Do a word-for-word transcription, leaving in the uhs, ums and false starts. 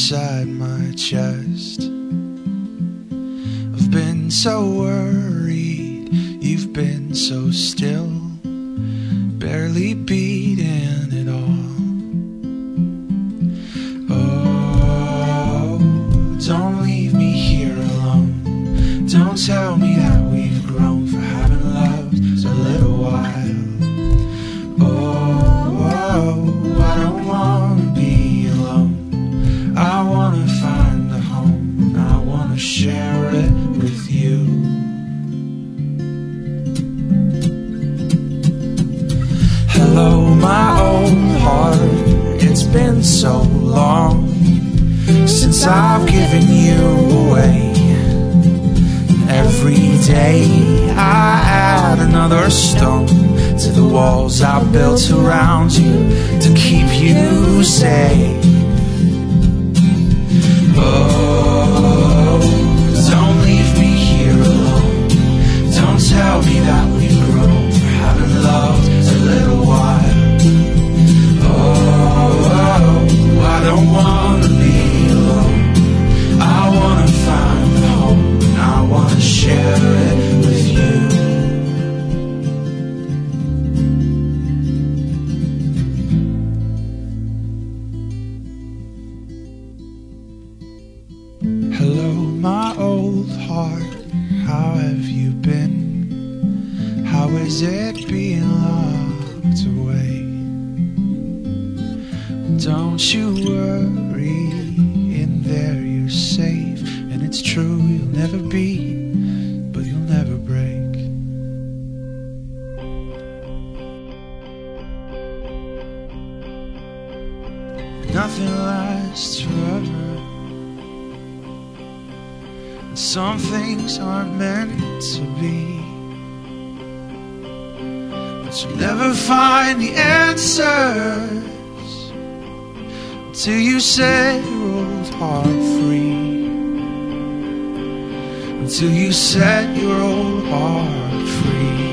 inside my chest. I've been so worried, you've been so still, barely beating it all. Oh, don't leave me here alone. Don't tell me that we've grown for having loved a little while. Oh, oh, I don't wanna be alone. I wanna find a home, I wanna share it with you. Hello, my old heart, it's been so long since I've given you away. Every day I add another stone to the walls I built around you to keep you safe. Oh, don't leave me here alone. Don't tell me that we've grown for having loved a little while. Oh, oh, I don't wanna be alone. I wanna find a home, and I wanna share it with you. Hello, my old heart, how have you been? How is it being locked away? Don't you worry, in there you're safe. And it's true, you'll never be, but you'll never break. Nothing lasts forever. Some things aren't meant to be, but you'll never find the answers till you set your old heart free. Until you set your old heart free.